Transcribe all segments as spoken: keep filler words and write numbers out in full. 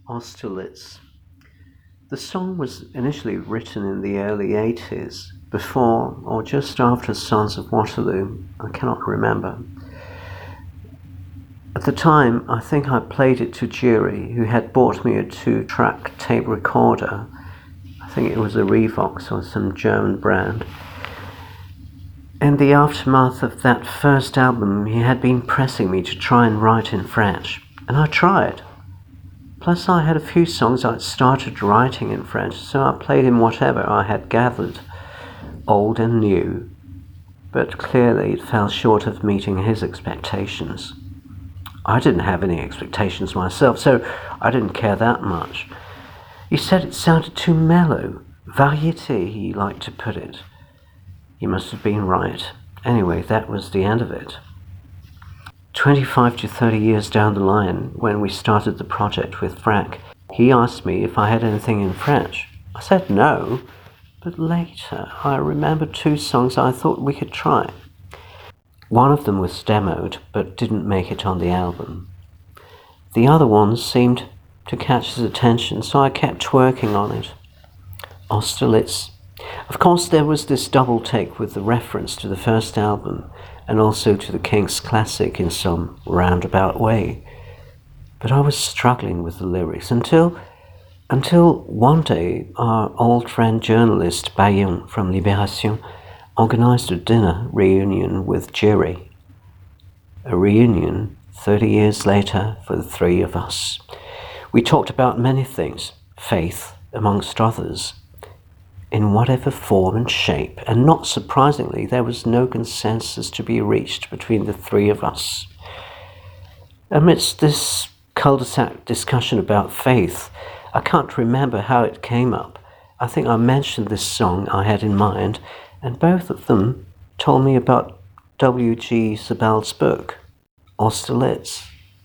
Austerlitz. The song was initially written in the early eighties, before or just after Sons of Waterloo, I cannot remember. At the time, I think I played it to Jury, who had bought me a two-track tape recorder. I think it was a Revox or some German brand. In the aftermath of that first album, he had been pressing me to try and write in French, and I tried. Plus, I had a few songs I'd started writing in French, so I played him whatever I had gathered, old and new, but clearly it fell short of meeting his expectations. I didn't have any expectations myself, so I didn't care that much. He said it sounded too mellow, variété, he liked to put it. He must have been right. Anyway, that was the end of it. twenty-five to thirty years down the line, when we started the project with Frank, he asked me if I had anything in French. I said no, but later I remembered two songs I thought we could try. One of them was demoed, but didn't make it on the album. The other one seemed to catch his attention, so I kept working on it. Austerlitz. Of course, there was this double take with the reference to the first album, and also to the Kinks' classic in some roundabout way. But I was struggling with the lyrics until until one day our old friend journalist Bayon from Libération organized a dinner reunion with Jerry. A reunion thirty years later for the three of us. We talked about many things, faith amongst others, in whatever form and shape, and not surprisingly, there was no consensus to be reached between the three of us. Amidst this cul-de-sac discussion about faith, I can't remember how it came up. I think I mentioned this song I had in mind, and both of them told me about W G Sebald's book, Austerlitz.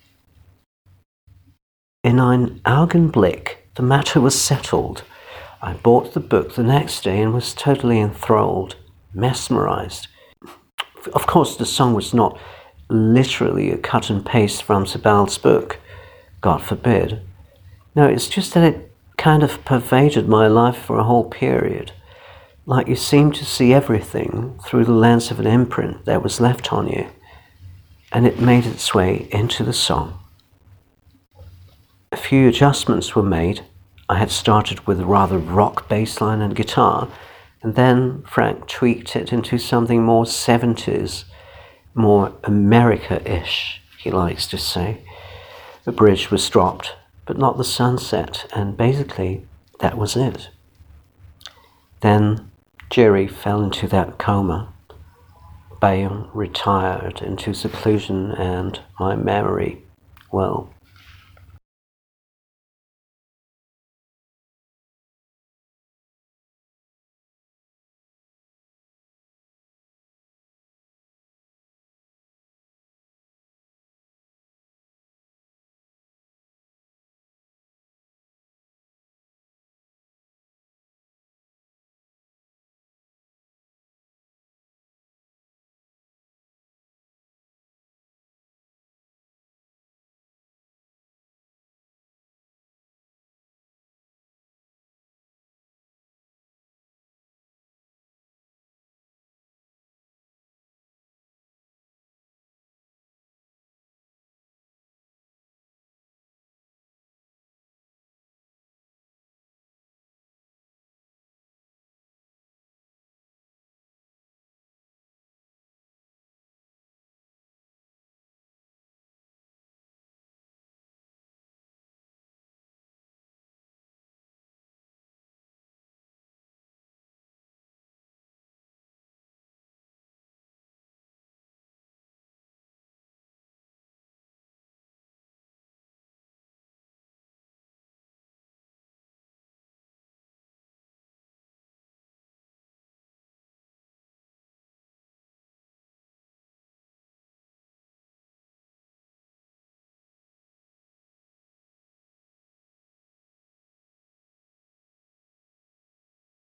In ein Augenblick, the matter was settled. I bought the book the next day and was totally enthralled, mesmerized. Of course, the song was not literally a cut and paste from Sebald's book, God forbid. No, it's just that it kind of pervaded my life for a whole period, like you seem to see everything through the lens of an imprint that was left on you, and it made its way into the song. A few adjustments were made. I had started with a rather rock bass line and guitar, and then Frank tweaked it into something more seventies, more America-ish, he likes to say. The bridge was dropped, but not the sunset, and basically that was it. Then Jerry fell into that coma. Bayon retired into seclusion, and my memory, well,